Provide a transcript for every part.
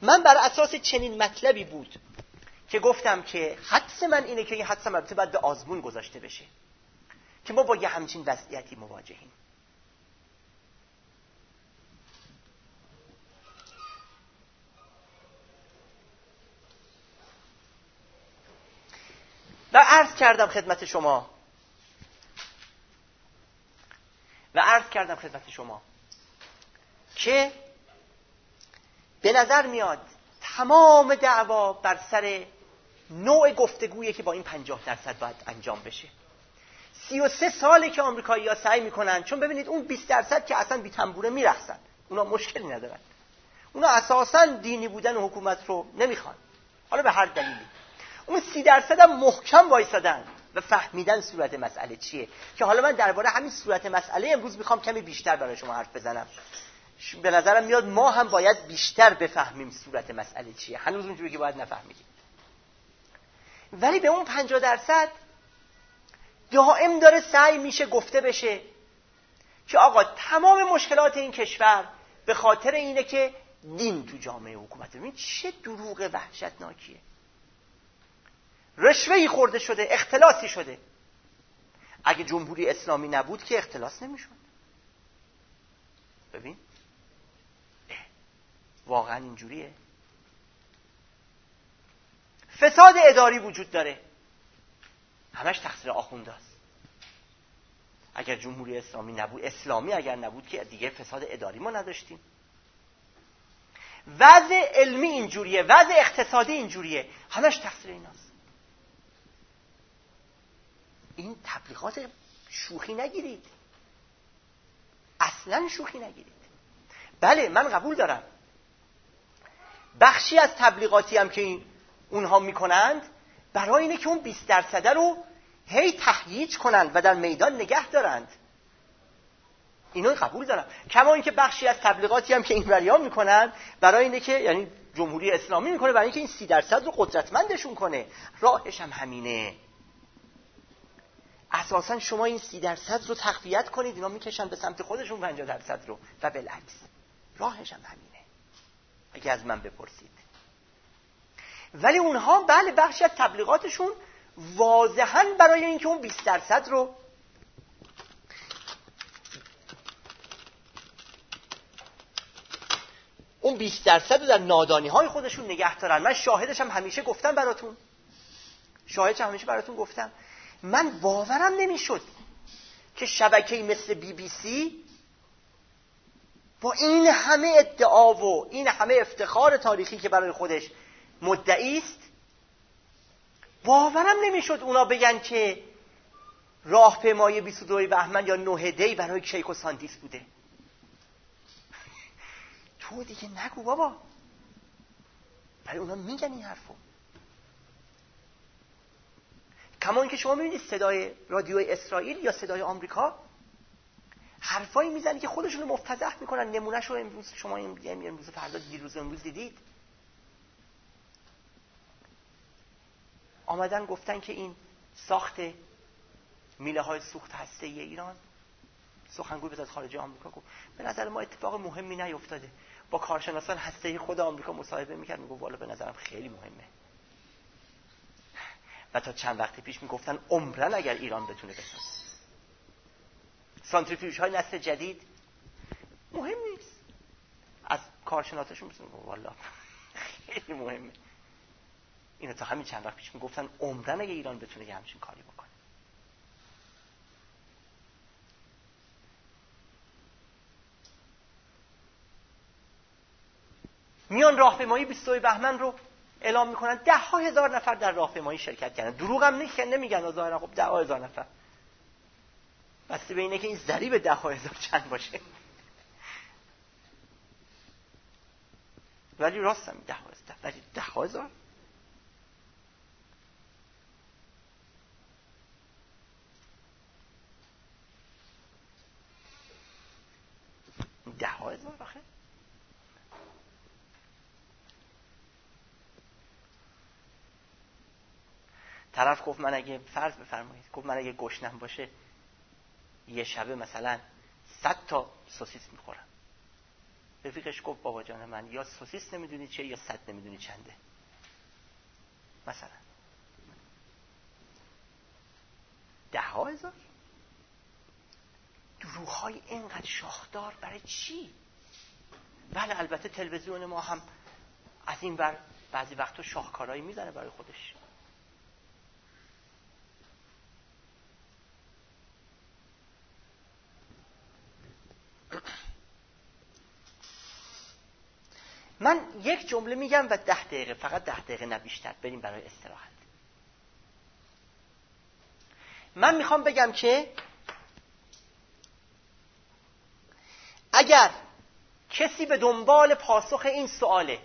من بر اساس چنین مطلبی بود که گفتم که حدس من اینه که این حدسم البته باید به آزمون گذاشته بشه که ما با یه همچین وضعیتی مواجهیم. و عرض کردم خدمت شما که به نظر میاد تمام دعوا بر سر نوع گفتگویی که با این 50% باید انجام بشه. 33 ساله که آمریکایی‌ها سعی میکنن، چون ببینید اون 20% که اصلا بی تنبوره میرقصن، اونا مشکلی ندارن، اونا اساساً دینی بودن و حکومت رو نمیخوان، حالا به هر دلیلی. اون 30% هم محکم وایسادن و فهمیدن صورت مسئله چیه، که حالا من درباره همین صورت مسئله امروز میخوام کمی بیشتر برای شما حرف بزنم. به نظرم میاد ما هم باید بیشتر بفهمیم صورت مسئله چیه، هنوز اونجوری که باید نفهمیدیم. ولی به اون 50% دائم داره سعی میشه گفته بشه که آقا تمام مشکلات این کشور به خاطر اینه که دین تو جامعه حکومت. ببین چه دروغ وحشتناکیه. رشوه‌ای خورده شده، اختلاسی شده. اگه جمهوری اسلامی نبود که اختلاس نمیشد. ببین واقعا اینجوریه. فساد اداری وجود داره، همش تقصیر آخونداست. اگر جمهوری اسلامی اگر نبود که دیگه فساد اداری ما نداشتیم. وضع علمی اینجوریه، وضع اقتصادی اینجوریه، همش تقصیر ایناست. این تبلیغات شوخی نگیرید، اصلا شوخی نگیرید. بله من قبول دارم بخشی از تبلیغاتی هم که اونها میکنند برای اینه که اون 20% رو هی تهییج کنند و در میدان نگه دارند. اینو قبول دارم. کما اینکه بخشی از تبلیغاتی هم که این وریا میکنند برای اینه که یعنی جمهوری اسلامی میکنه برای اینکه این 30% رو قدرتمندشون کنه. راهش هم همینه. اساسا شما این 30% رو تقویت کنید، اینا میکشن به سمت خودشون 50% رو و بالعکس. راهش هم همینه اگه از من بپرسید. ولی اونها بله بخشی از تبلیغاتشون واضحاً برای اینکه اون 20% رو در نادانی‌های خودشون نگه دارن. من شاهدش هم همیشه براتون گفتم. من باورم نمیشد که شبکه‌ای مثل BBC با این همه ادعا و این همه افتخار تاریخی که برای خودش مدعی است، باورم نمیشد اونا بگن که راهپیمایی 22 بهمن یا 9 دی برای کیک و ساندیس بوده. تو دیگه نگو بابا. ولی اونا میگن این حرفو. کما اینکه شما میبینید صدای رادیو اسرائیل یا صدای آمریکا حرفایی میزنه که خودشونو مفتضح میکنن. نمونهشو امروز شما امروز فردا امروز دیدید. آمدن گفتن که این ساخت میله های سوخت هسته‌ای ایران، سخنگوی وزارت خارجه آمریکا گفت به نظر ما اتفاق مهمی نیفتاده. با کارشناسان هسته‌ای خود آمریکا مصاحبه میکرد، میگفت والا به نظرم خیلی مهمه. و تا چند وقت پیش میگفتن عمرن اگر ایران بتونه بسازه. سانتریفیوژ های نسل جدید مهم نیست. از کارشناساشون میگفتن والا خیلی مهمه. اینا تا همین چند وقت پیش میگفتن عمرن اگه ایران بتونه یه همچین کاری بکنه. میان راهپیمایی 22 بهمن رو اعلام میکنن. 10,000 نفر در راهپیمایی شرکت کردن. دروغ هم نمیگن، ظاهرا خب 10,000 نفر. بسته به اینه که این ضریب 10,000 چند باشه. ولی راست هم 10,000 ولی 10,000 10,000 آخه. طرف گفت من اگه فرض بفرمایید گفت من اگه گشنم باشه یه شبه مثلا 100 تا سوسیس میخورم. رفیقش گفت بابا جان من یا سوسیس نمیدونی چه یا 100 نمیدونی چنده. مثلا 10,000 دروغ‌های اینقدر شاخدار برای چی؟ بله البته تلویزیون ما هم از این ور بعضی وقتا شاهکارهایی میزنه برای خودش. من یک جمله میگم و 10 دقیقه، فقط 10 دقیقه نه بیشتر، بریم برای استراحت. من میخوام بگم که اگر کسی به دنبال پاسخ این سواله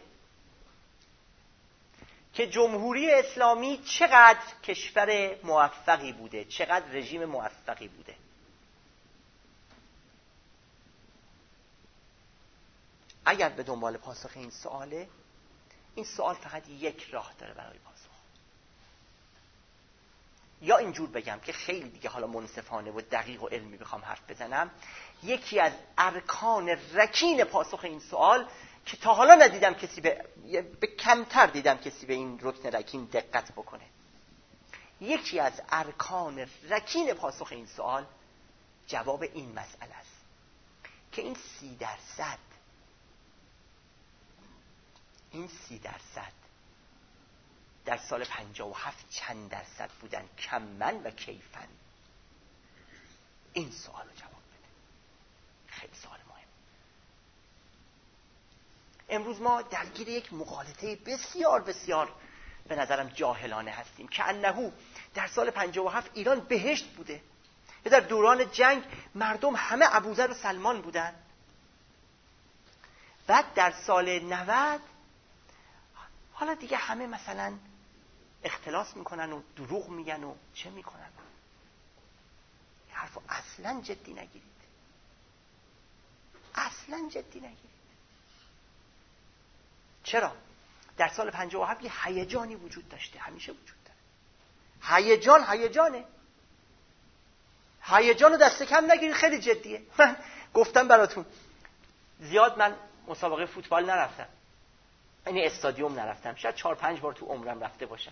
که جمهوری اسلامی چقدر کشور موفقی بوده، چقدر رژیم موفقی بوده، اگر به دنبال پاسخ این سواله، این سوال فقط یک راه داره برای پاسخ. یا اینجور بگم که خیلی دیگه حالا منصفانه و دقیق و علمی بخوام حرف بزنم، یکی از ارکان رکین پاسخ این سوال که تا حالا ندیدم کسی به کمتر دیدم کسی به این رکن رکین دقت بکنه، یکی از ارکان رکین پاسخ این سوال جواب این مسئله است که این 30% در سال 57 چند درصد بودن کماً و کیفاً؟ این سوال رو جواب بده. خیلی سوال مهم. امروز ما درگیر یک مغالطه بسیار بسیار به نظرم جاهلانه هستیم که انهو در سال 57 ایران بهشت بوده یا در دوران جنگ مردم همه ابوذر و سلمان بودن، بعد در سال 90 حالا دیگه همه مثلا اختلاس میکنن و دروغ میگن و چه میکنن. این حرفو اصلا جدی نگیرید، اصلا جدی نگیرید. چرا؟ در سال 57 یه هیجانی وجود داشته، همیشه وجود داره. هیجان رو دست کم نگیرید، خیلی جدیه. من گفتم براتون زیاد من مسابقه فوتبال نرفتم، یعنی استادیوم نرفتم، شاید 4-5 بار تو عمرم رفته باشم.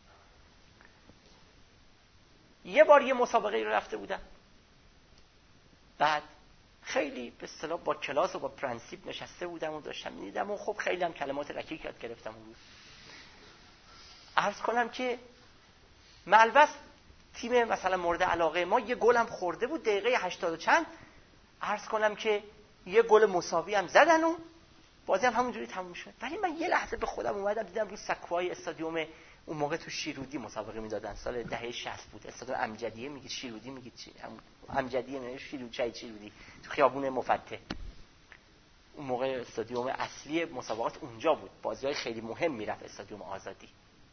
یه بار یه مسابقه رو رفته بودم، بعد خیلی به اصطلاح با کلاس و با پرنسیپ نشسته بودم و داشتم می‌دیدم و خب خیلی هم کلمات رکیک یاد گرفتم اون روز. عرض کنم که ملبس تیم مثلا مورد علاقه ما یه گل هم خورده بود دقیقه 80 و چند، عرض کنم که یه گل مساوی هم زدن و بازی هم همونجوری تموم شد. ولی من یه لحظه به خودم اومدم دیدم رو سکوهای استادیوم اون موقع تو شیرودی مسابقه میدادن، سال دهه 60 بود، استادیوم امجدیه میگید، شیرودی میگید چی؟ امجدیه نه، شیرودی تو خیابون مفتح. اون موقع استادیوم اصلی مسابقات اونجا بود، بازی‌های خیلی مهم میرفت استادیوم آزادی.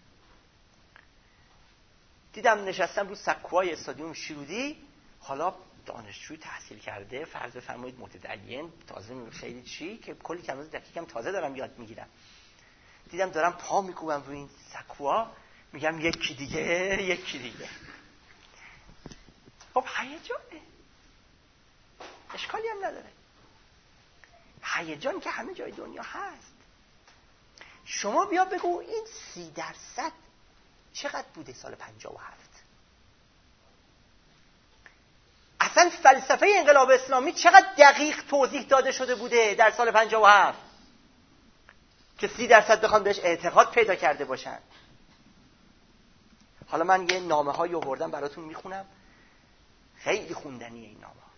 دیدم نشستم رو سکوهای استادیوم شیرودی، حالا دانشجوی تحصیل کرده، فرض بفرمایید متدین، تازه خیلی چی که کلی کلمات دقیقم تازه دارم یاد میگیرم. دیدم دارم پا میکوبم روی این سکوها، میگم یکی دیگه. خب هیجانه، اشکالی هم نداره، هیجان که همه جای دنیا هست. شما بیا بگو این 30% چقدر بوده سال 57؟ اصلا فلسفه انقلاب اسلامی چقدر دقیق توضیح داده شده بوده در سال 57 که 30% بخوان بهش اعتقاد پیدا کرده باشن. حالا من یه نامه هایی آوردم براتون میخونم، خیلی خوندنیه این نامه ها.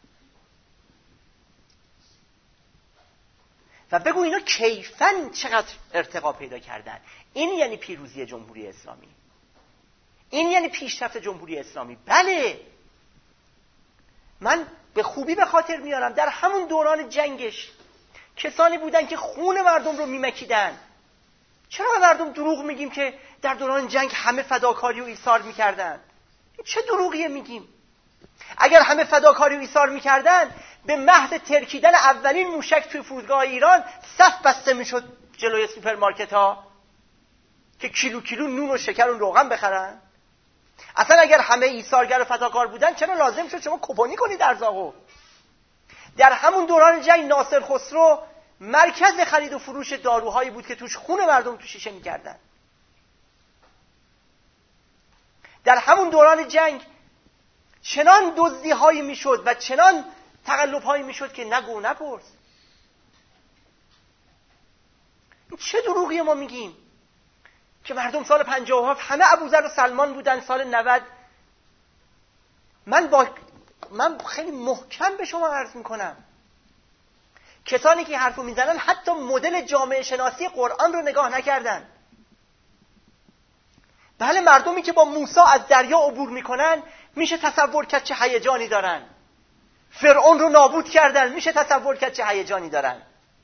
و بگو اینا کیفاً چقدر ارتقا پیدا کردن. این یعنی پیروزی جمهوری اسلامی، این یعنی پیشرفت جمهوری اسلامی. بله من به خوبی به خاطر میارم در همون دوران جنگش کسانی بودن که خون مردم رو میمکیدن. چرا به مردم دروغ میگیم که در دوران جنگ همه فداکاری و ایثار میکردن؟ چه دروغیه میگیم؟ اگر همه فداکاری و ایثار میکردن به محض ترکیدن اولین موشک توی فرودگاه ایران صف بسته میشد جلوی سوپرمارکت ها که کیلو نون و شکر و روغن بخرن. اصلا اگر همه ایثارگر و فداکار بودن چرا لازم شد شما کپونی کنید ارزاقو؟ در همون دوران جنگ ناصر خسرو مرکز خرید و فروش داروهایی بود که توش خون مردم تو شیشه می‌کردن. در همون دوران جنگ چنان دزدی‌هایی میشد و چنان تقلب‌هایی میشد که نگو نپرس. چه دروغی ما میگیم که مردم سال 57 همه ابوذر و سلمان بودن، سال 90 من خیلی محکم به شما عرض میکنم کسانی که حرفو میزنن حتی مدل جامعه شناسی قرآن رو نگاه نکردن. بله، مردمی که با موسی از دریا عبور میکنن میشه تصور کرد چه هیجانی دارن. فرعون رو نابود کردن، میشه تصور کرد چه هیجانی دارن.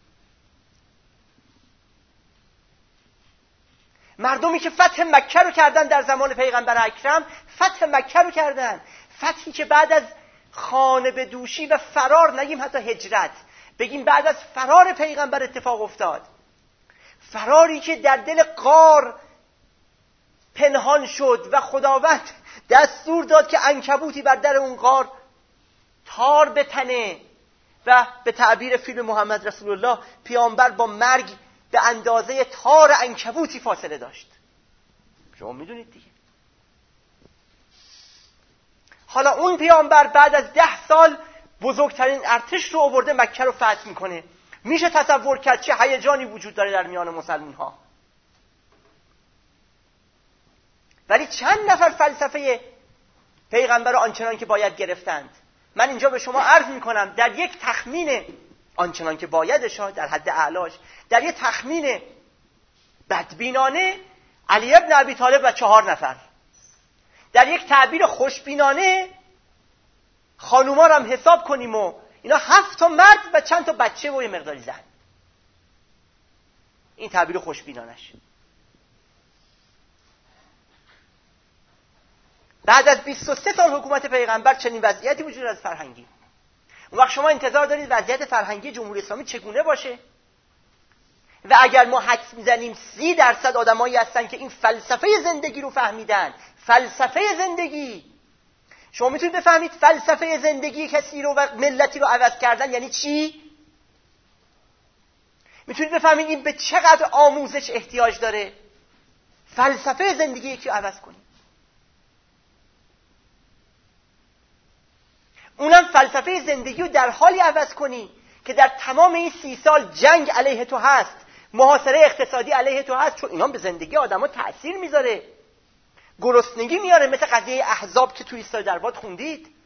مردمی که فتح مکه رو کردن در زمان پیغمبر اکرم، فتح مکه رو کردن، فتحی که بعد از خانه به دوشی و فرار، نگیم حتی هجرت، بگیم بعد از فرار پیغمبر اتفاق افتاد. فراری که در دل غار پنهان شد و خداوند دستور داد که عنکبوتی بر در اون غار تار بتنه و به تعبیر فیلم محمد رسول الله پیامبر با مرگ به اندازه تار عنکبوتی فاصله داشت. شما میدونید دیگه. حالا اون پیامبر بعد از 10 سال بزرگترین ارتش رو آورده مکه رو فتح میکنه. میشه تصور کرد چه هیجانی وجود داره در میان مسلمان ها. ولی چند نفر فلسفه پیغمبر آنچنان که باید گرفتند؟ من اینجا به شما عرض میکنم در یک تخمین آنچنان که بایدش، در حد اعلاش، در یک تخمین بدبینانه علی ابن ابی طالب و 4 نفر، در یک تعبیر خوشبینانه خانوما رو هم حساب کنیم و اینا 7 تا مرد و چند تا بچه و یه مقداری زن. این تعبیر خوشبینانش. بعد از 23 سال حکومت پیغمبر چنین وضعیتی وجود از فرهنگی. اون وقت شما انتظار دارید وضعیت فرهنگی جمهوری اسلامی چگونه باشه؟ و اگر ما حدس میزنیم 30% آدمایی هستن که این فلسفه زندگی رو فهمیدن، فلسفه زندگی، شما میتونید بفهمید فلسفه زندگی کسی رو و ملتی رو عوض کردن یعنی چی؟ میتونید بفهمید این به چقدر آموزش احتیاج داره فلسفه زندگی یکی رو عوض کنید. اونم فلسفه زندگی رو در حالی عوض کنی که در تمام این 30 سال جنگ علیه تو هست، محاصره اقتصادی علیه تو هست، چون اینا به زندگی آدم‌ها تأثیر میذاره، گرسنگی میاره، مثل قضیه احزاب که توی ایستای درباد خوندید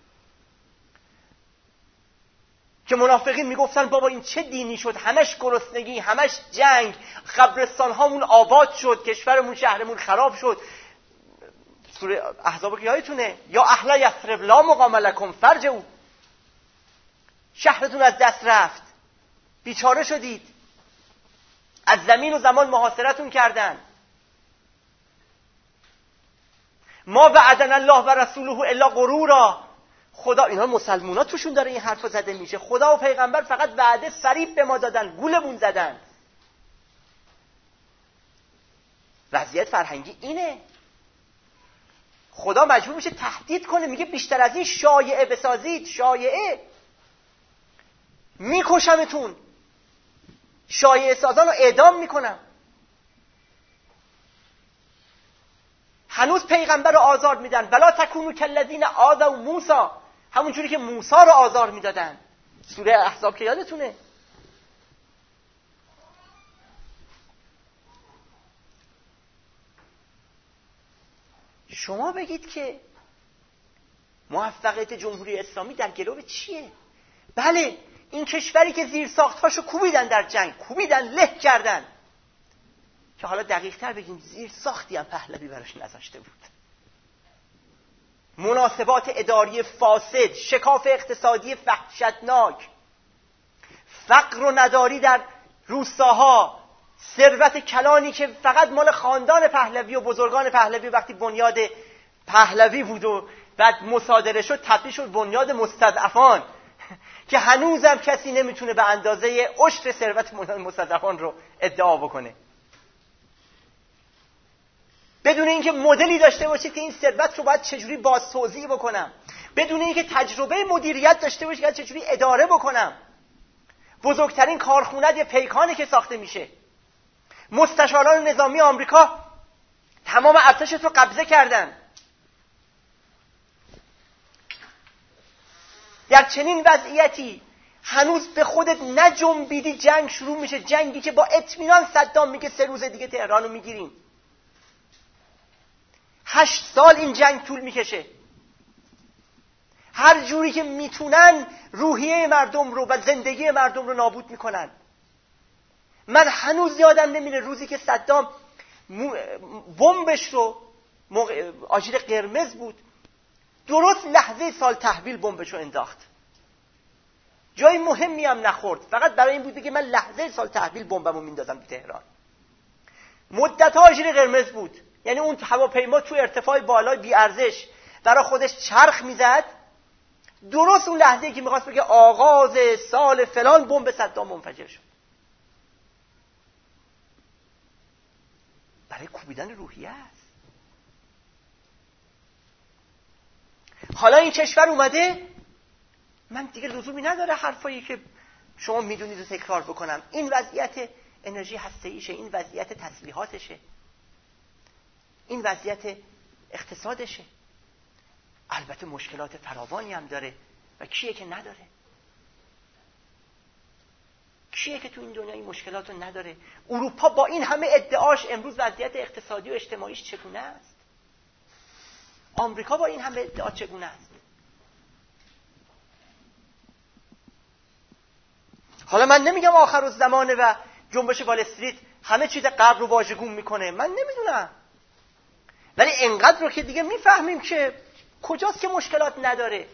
که منافقین میگفتن بابا این چه دینی شد، همش گرسنگی، همش جنگ، قبرستان هامون آباد شد، کشورمون شهرمون خراب شد. سوره احزاب که یادتونه، یا اهل یثرب لا مقام لکم فرجعوا، شهرتون از دست رفت، بیچاره شدید، از زمین و زمان محاصرتون کردن. ما وعدنا الله و رسوله الا غرورا. خدا، اینا مسلمونا توشون داره این حرفا زده میشه، خدا و پیغمبر فقط وعده فریب به ما دادن، گولمون زدن. وضعیت فرهنگی اینه. خدا مجبور میشه تهدید کنه، میگه بیشتر از این شایعه بسازید، شایعه میکشمتون، شایعه سازان رو اعدام میکنم. هنوز پیغمبر رو آزار میدن، ولا تکونوا کالذین آذوا موسی، همون جوری که موسی رو آزار میدادن. سوره احزاب که یادتونه. شما بگید که موفقیت جمهوری اسلامی در گلو چیه؟ بله، این کشوری که زیر ساختاشو کوبیدن در جنگ، کوبیدن، له کردن، که حالا دقیق تر بگیم زیر ساختی هم پهلوی براش نذاشته بود. مناسبات اداری فاسد، شکاف اقتصادی وحشتناک، فقر و نداری در روستاها، ثروت کلانی که فقط مال خاندان پهلوی و بزرگان پهلوی، وقتی بنیاد پهلوی بود و بعد مصادره شد تبدیل شد بنیاد مستضعفان، که هنوزم کسی نمیتونه به اندازه عشر ثروت مستضعفان رو ادعا بکنه، بدون اینکه مدلی داشته باشید که این ثروت رو باید چجوری باز توزیع بکنم، بدون اینکه تجربه مدیریت داشته باشید که چجوری اداره بکنم. بزرگترین کارخونه یه پیکانی که ساخته میشه. مستشاران نظامی آمریکا تمام ارتشش رو قبضه کردن. در چنین وضعیتی هنوز به خودت نجنبیدی جنگ شروع میشه، جنگی که با اطمینان صدام میگه 3 روز دیگه تهران رو میگیریم. 8 سال این جنگ طول میکشه. هر جوری که میتونن روحیه مردم رو و زندگی مردم رو نابود میکنن. من هنوز یادم نمیره روزی که صدام بمبش رو آژیر قرمز بود، درست لحظه سال تحویل بمبش رو انداخت. جای مهمی هم نخورد، فقط برای این بود که من لحظه سال تحویل بمبمو میندازم تو تهران. مدت‌ها آژیر قرمز بود، یعنی اون هواپیما تو ارتفاع بالای بی ارزش برای خودش چرخ میزد. درست اون لحظه‌ای که می‌خواست بگه آغاز سال فلان، بمب صدام منفجر شد. برای کوبیدن روحیه است. حالا این کشور اومده، من دیگه لزومی نداره حرفایی که شما میدونید رو تکرار بکنم. این وضعیت انرژی هسته‌ایشه، این وضعیت تسلیحاتشه، این وضعیت اقتصادشه. البته مشکلات فراوانی هم داره و کیه که نداره؟ کیه که تو این دنیا این مشکلات رو نداره؟ اروپا با این همه ادعاش امروز وضعیت اقتصادی و اجتماعیش چگونه است؟ آمریکا با این همه ادعا چگونه است؟ حالا من نمیگم آخرالزمانه و جنبش وال استریت همه چیز غرب رو واژگون میکنه، من نمیدونم، ولی انقدر رو که دیگه میفهمیم که کجاست که مشکلات نداره.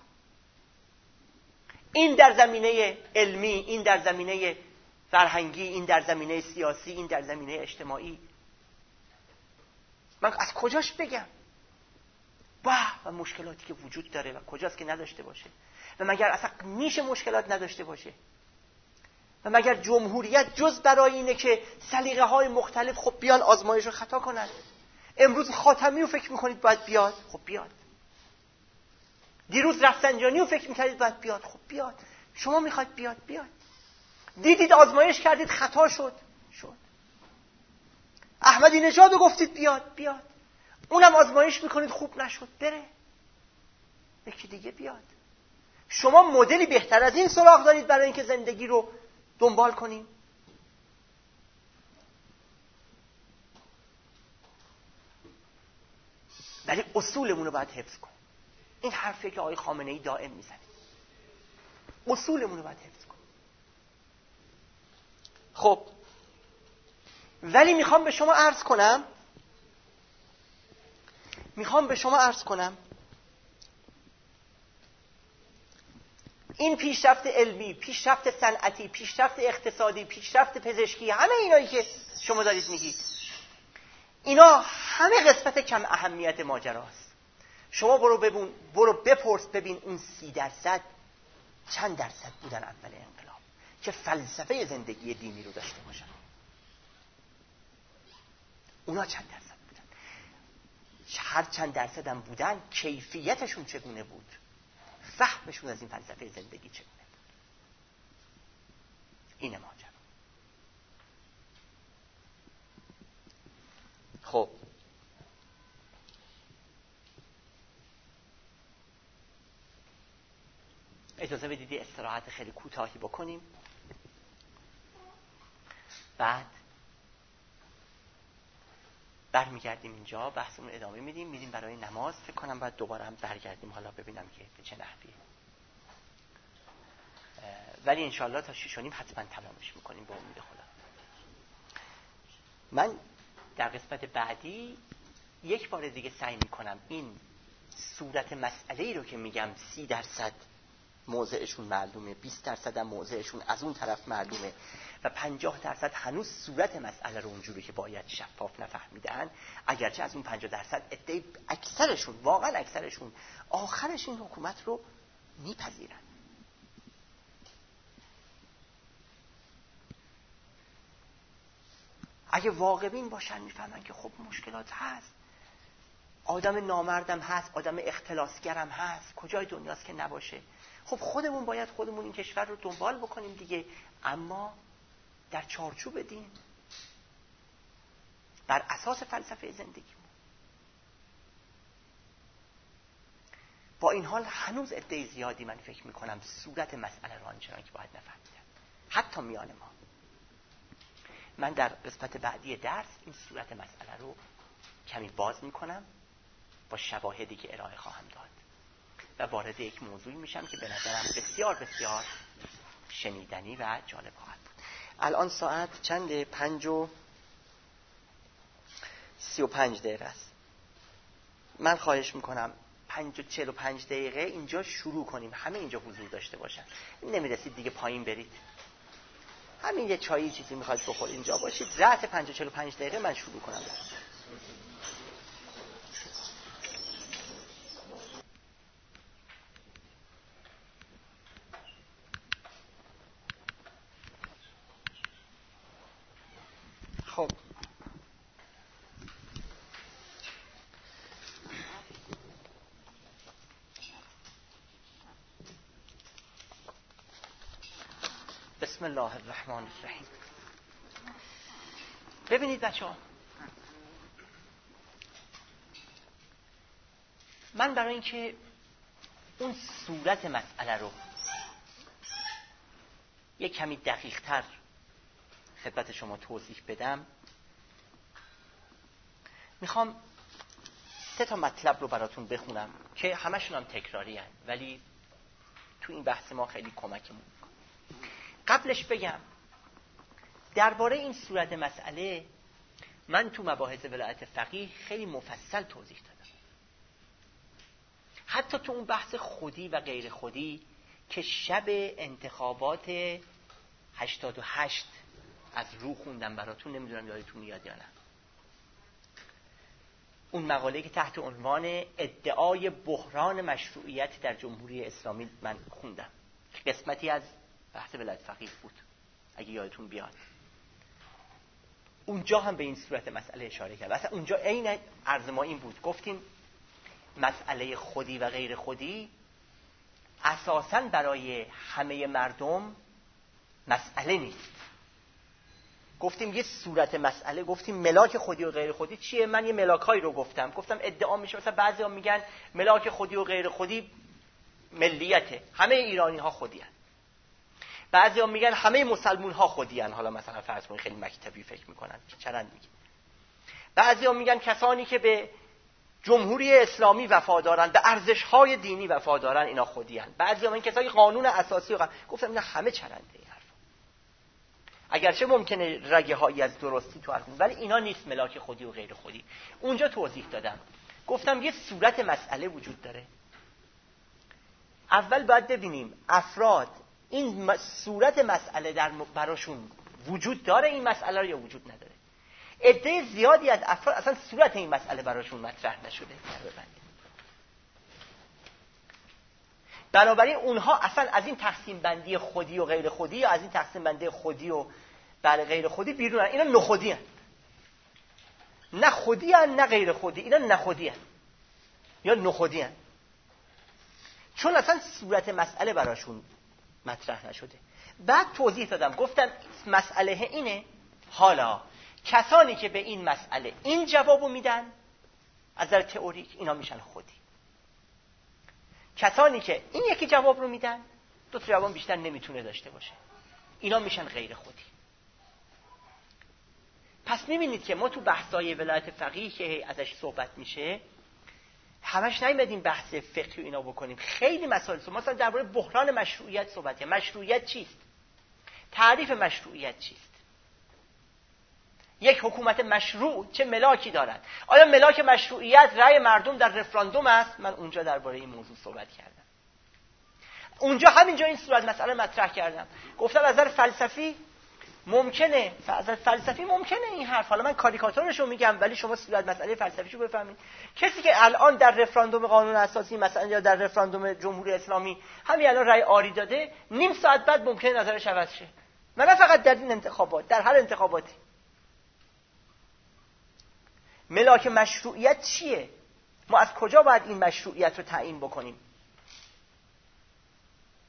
این در زمینه علمی، این در زمینه فرهنگی، این در زمینه سیاسی، این در زمینه اجتماعی. من از کجاش بگم؟ و مشکلاتی که وجود داره و کجاست که نداشته باشه؟ و مگر اصلا میشه مشکلات نداشته باشه؟ و مگر جمهوریت جز برای اینه که سلیقه های مختلف خب بیان آزمایش رو خطا کنن؟ امروز خاتمی رو فکر میکنید باید بیاد، خب بیاد. دیروز رفسنجانی رو فکر میکردید باید بیاد، خب بیاد. شما میخواید بیاد. دیدید آزمایش کردید خطا شد. احمدی نژاد رو گفتید بیاد. اونم آزمایش میکنید خوب نشد، بره. یکی دیگه بیاد. شما مدلی بهتر از این سراغ دارید برای اینکه زندگی رو دنبال کنیم؟ ولی اصولمون رو باید حفظ کنیم. این حرفی که آقای خامنه‌ای دائم میزنه، اصولمون رو باید حفظ کنیم. خب ولی میخوام به شما عرض کنم این پیشرفت علمی، پیشرفت صنعتی، پیشرفت اقتصادی، پیشرفت پزشکی، همه اینایی که شما دارید میگید، اینا همه قسمت کم اهمیت ماجراست. شما برو بپرس ببین اون 30% چند درصد بودن اول انقلاب که فلسفه زندگی دینی رو داشته باشن؟ اونا چند درصد بودن؟ هر چند درصد هم بودن کیفیتشون چگونه بود؟ فهمشون از این فلسفه زندگی چگونه بود؟ اینه ماجرا. خب اجازه بدید استراحت خیلی کوتاهی بکنیم، بعد برمیگردیم اینجا بحثمون ادامه میدیم برای نماز. فکر کنم بعد دوباره هم برگردیم، حالا ببینم که به چه نحویه، ولی انشالله تا 6:30 حتما تمامش میکنیم با امید خدا. من در قسمت بعدی یک بار دیگه سعی میکنم این صورت مسئله‌ای رو که میگم 30% موضعشون معلومه، 20% هم موضعشون از اون طرف معلومه و 50% هنوز صورت مسئله رو اونجوری که باید شفاف نفهمیدن، اگرچه از اون 50% عده اکثرشون، واقعا اکثرشون آخرش این حکومت رو میپذیرن. اگه واقع‌بین باشن میفهمن که خب مشکلات هست، آدم نامردم هست، آدم اختلاسگرم هست، کجای دنیاست که نباشه. خب خودمون باید خودمون این کشور رو دنبال بکنیم دیگه، اما در چارچوب دین، بر اساس فلسفه زندگیمون. با این حال هنوز عده زیادی من فکر میکنم صورت مسئله رو آنچنان که باید نفهمیدن، حتی میان ما. من در قسمت بعدی درس این صورت مسئله رو کمی باز میکنم با شواهدی که ارائه خواهم داد و وارد یک موضوعی میشم که به نظرم بسیار بسیار شنیدنی و جالب خواهد بود. الان ساعت چنده؟ 5:35 است. من خواهش میکنم 5:45 اینجا شروع کنیم، همه اینجا حضور داشته باشن. نمیرسید دیگه پایین برید، همین یه چایی چیزی میخواید بخورید اینجا باشید. رأس 5:45 من شروع کنم. خب بسم الله الرحمن الرحیم. ببینید بچه‌ها، من برای اینکه اون صورت مسئله رو یک کمی دقیق‌تر خدمت شما توضیح بدم، میخوام 3 مطلب رو براتون بخونم که همشون هم تکراری هستند ولی تو این بحث ما خیلی کمکمون میکنه. قبلش بگم درباره این صورت مسئله من تو مباحث ولایت فقیه خیلی مفصل توضیح دادم، حتی تو اون بحث خودی و غیر خودی که شب انتخابات 88 از رو خوندم براتون، نمیدونم یادتون میاد یا نه. اون مقاله که تحت عنوان ادعای بحران مشروعیت در جمهوری اسلامی من خوندم، قسمتی از بحث ولایت فقیه بود اگه یادتون بیاد. اونجا هم به این صورت مسئله اشاره کرد. اصلا اونجا عین عرض ما این بود، گفتیم مسئله خودی و غیر خودی اساساً برای همه مردم مسئله نیست. گفتیم یه صورت مسئله، گفتیم ملاک خودی و غیر خودی چیه. من یه ملاکایی رو گفتم ادعا میشه، مثلا بعضیا میگن ملاک خودی و غیر خودی ملیته، همه ایرانی ها خودی هن. بعضیا میگن همه مسلمون ها خودی هن. حالا مثلا فرض کنید خیلی مکتبی فکر میکنن که چرند میگه. بعضیا میگن کسانی که به جمهوری اسلامی وفادارن، به ارزش های دینی وفادارن، اینا خودی هن. بعضیا میگن کسایی قانون اساسی گفتم نه، همه چرنده این حرفا. اگرچه ممکنه رگه هایی از درستی تو حرف، ولی اینا نیست ملاک خودی و غیر خودی. اونجا توضیح دادم، گفتم یه صورت مسئله وجود داره. اول باید ببینیم افراد این صورت مسئله براشون وجود داره، این مسئله رو یا وجود نداره. عده زیادی از افراد اصلا صورت این مسئله براشون مطرح نشده. بنابراین اونها اصلا از این تقسیم بندی خودی و غیر خودی یا از این تقسیم بندی خودی و غیر خودی بیرونن. اینا نخودی هن. نه خودی هن نه غیر خودی، اینا نخودی هن یا نخودی هن، چون اصلا صورت مسئله براشون مطرح نشده. بعد توضیح دادم، گفتم مسئله اینه، حالا کسانی که به این مسئله این جوابو میدن از نظر تئوریک اینا میشن خودی. کسانی که این یکی جواب رو میدن، 2 تا جواب بیشتر نمیتونه داشته باشه، اینا میشن غیر خودی. پس میبینید که ما تو بحثای ولایت فقیه که ازش صحبت میشه همش نیومدیم بحث فقهی اینا بکنیم. خیلی مسائل مثلا درباره بحران مشروعیت صحبت کنیم. مشروعیت چیست؟ تعریف مشروعیت چیست؟ یک حکومت مشروع چه ملاکی دارد؟ آیا ملاک مشروعیت رأی مردم در رفراندوم است؟ من اونجا درباره این موضوع صحبت کردم. اونجا همینجا این صورت مسئله مطرح کردم. گفتم از نظر فلسفی ممکنه، این حرف، حالا من کاریکاتورشو میگم ولی شما صورت مسئله فلسفیشو بفهمید. کسی که الان در رفراندوم قانون اساسی مثلا یا در رفراندوم جمهوری اسلامی همین الان رأی آری داده، نیم ساعت بعد ممکنه نظرش عوض شه. نه فقط در این انتخابات، در هر انتخاباتی. ملاک مشروعیت چیه؟ ما از کجا باید این مشروعیت رو تعیین بکنیم؟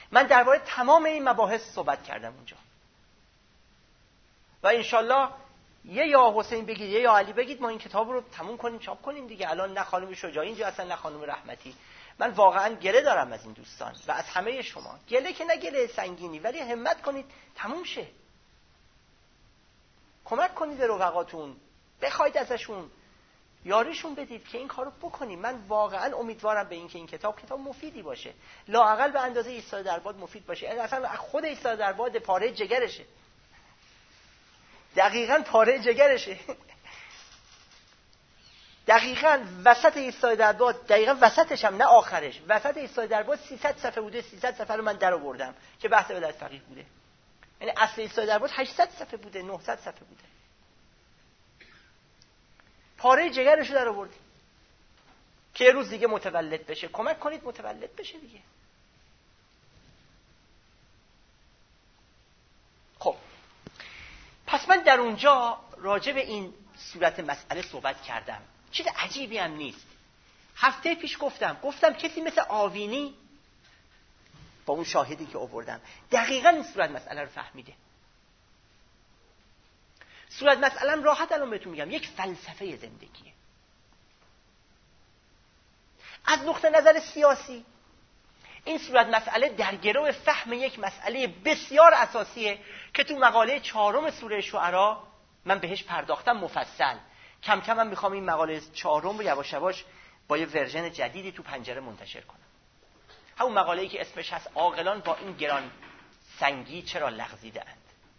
من درباره تمام این مباحث صحبت کردم اونجا و انشالله یه یا حسین بگید یه یا علی بگید ما این کتاب رو تموم کنیم چاپ کنیم دیگه. الان نه خانم شجاعی اینجا اصلا نه خانم رحمتی. من واقعا گله دارم از این دوستان و از همه شما. گله که نه گله سنگینی، ولی همت کنید تموم شه. کمک کنید به رفقاتون، بخواید ازشون، یاریشون بدید که این کارو بکنیم. من واقعا امیدوارم به این که این کتاب مفیدی باشه، لااقل به اندازه ایستاده در باد مفید باشه. اصلا خود ایستاده در باد پاره جگرشه، دقیقاً پاره جگرشه. دقیقاً وسط ایستاده در باد، دقیقاً وسطش هم نه آخرش، وسط ایستاده در باد 300 صفحه بوده. 300 صفحه رو من در آوردم که بحث ولایت فقیه بوده. یعنی اصل ایستاده در باد 800 صفحه بوده، 900 صفحه بوده. پاره جگرش رو در آوردیم که یه روز دیگه متولد بشه. کمک کنید متولد بشه دیگه. خب پس من در اونجا راجع به این صورت مسئله صحبت کردم. چیز عجیبی هم نیست. هفته پیش گفتم کسی مثل آوینی با اون شاهدی که آوردم دقیقاً این صورت مسئله رو فهمیده. صورت مسئله راحت الان بهتون میگم یک فلسفه زندگیه. از نقطه نظر سیاسی این صورت مسئله در گرو فهم یک مسئله بسیار اساسیه که تو مقاله 4 سوره شعرا من بهش پرداختم مفصل. کم کم من میخوام این مقاله 4 رو یواش یواش با یه ورژن جدیدی تو پنجره منتشر کنم. همون مقاله‌ای که اسمش هست عاقلان با این گران سنگی چرا لغزیدند.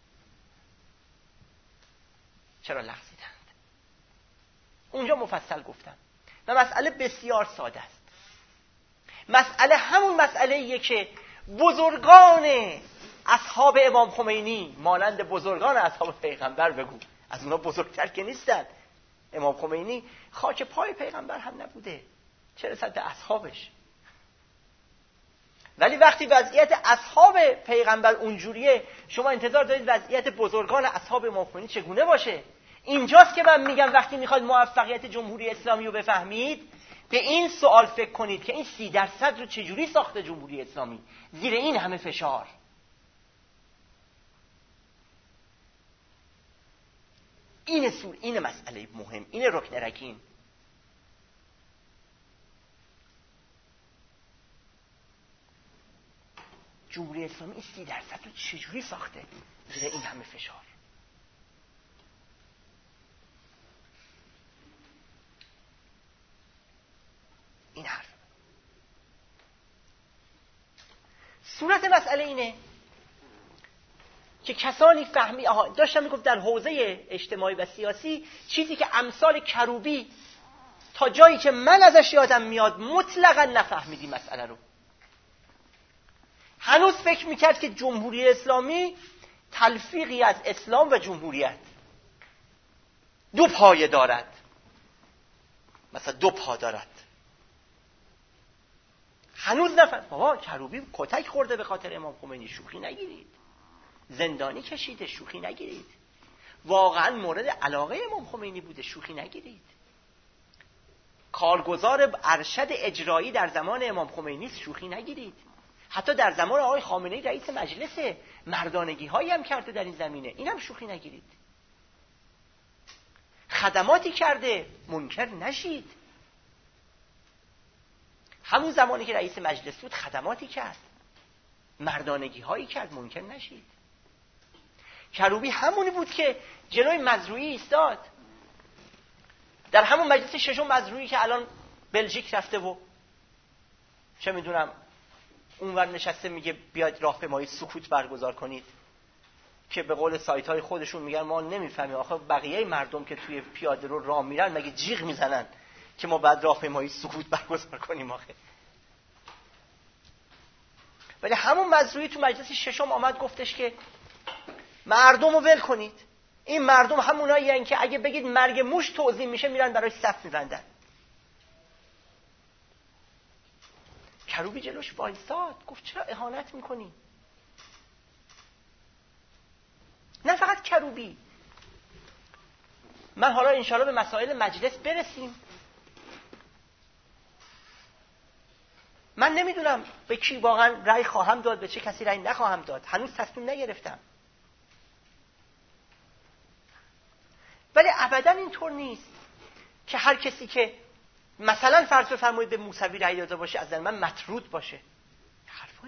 اونجا مفصل گفتم و مسئله بسیار ساده است. مسئله همون مسئله‌ایه که بزرگان اصحاب امام خمینی مانند بزرگان اصحاب پیغمبر بگو، از اونا بزرگتر که نیستن. امام خمینی خاک پای پیغمبر هم نبوده، چه رسد به اصحابش. ولی وقتی وضعیت اصحاب پیغمبر اونجوریه، شما انتظار دارید وضعیت بزرگان اصحاب امام خمینی چگونه باشه؟ اینجاست که من میگم وقتی میخواد موفقیت جمهوری اسلامی رو بفهمید، به این سوال فکر کنید که این 30% رو چجوری ساخته جمهوری اسلامی زیر این همه فشار. این مسئله مهم، این رکن رکین. جمهوری اسلامی این 30% رو چجوری ساخته زیر این همه فشار؟ این حرف. صورت مسئله اینه که کسانی داشتم میگفت در حوزه اجتماعی و سیاسی چیزی که امثال کروبی تا جایی که من ازش یادم میاد مطلقاً نفهمیدی مسئله رو. هنوز فکر میکرد که جمهوری اسلامی تلفیقی از اسلام و جمهوریت، 2 پایه دارد، مثلا 2 پا دارد. هنوز نفهم. بابا کروبی کتک خورده به خاطر امام خمینی، شوخی نگیرید. زندانی کشیده، شوخی نگیرید. واقعا مورد علاقه امام خمینی بوده، شوخی نگیرید. کارگزار ارشد اجرایی در زمان امام خمینی، شوخی نگیرید. حتی در زمان آقای خامنه‌ای رئیس مجلس، مردانگی هایی هم کرده در این زمینه، این هم شوخی نگیرید. خدماتی کرده، منکر نشید. همون زمانی که رئیس مجلس بود خدماتی کرد، مردانگی هایی کرد، منکر نشید. کروبی همونی بود که جلوی مزروعی ایستاد، در همون مجلس 6 مزروعی که الان بلژیک رفته و چه میدونم اونور نشسته میگه بیاید راهپیمایی سکوت برگزار کنید، که به قول سایت های خودشون میگن ما نمیفهمیم آخه بقیه مردم که توی پیاده رو راه میرن مگه جیغ میزنن که ما بعد راهپیمایی سکوت برگزار کنیم آخه. ولی همون مزروعی تو مجلس 6 آمد گفتش که مردم رو ول کنید. این مردم همونایی هستن که اگه بگید مرگ موش توزیع میشه میرن برای صف میبندن. کروبی جلوش وایساد، گفت چرا اهانت میکنی؟ نه فقط کروبی، من حالا انشاءالله به مسائل مجلس برسیم. من نمیدونم به کی واقعا رأی خواهم داد، به چه کسی رأی نخواهم داد، هنوز تصمیم نگرفتم. ولی ابدا اینطور نیست که هر کسی که مثلا فرض بفرمایید به موسوی رأی داده باشه از نظر من مطرود باشه.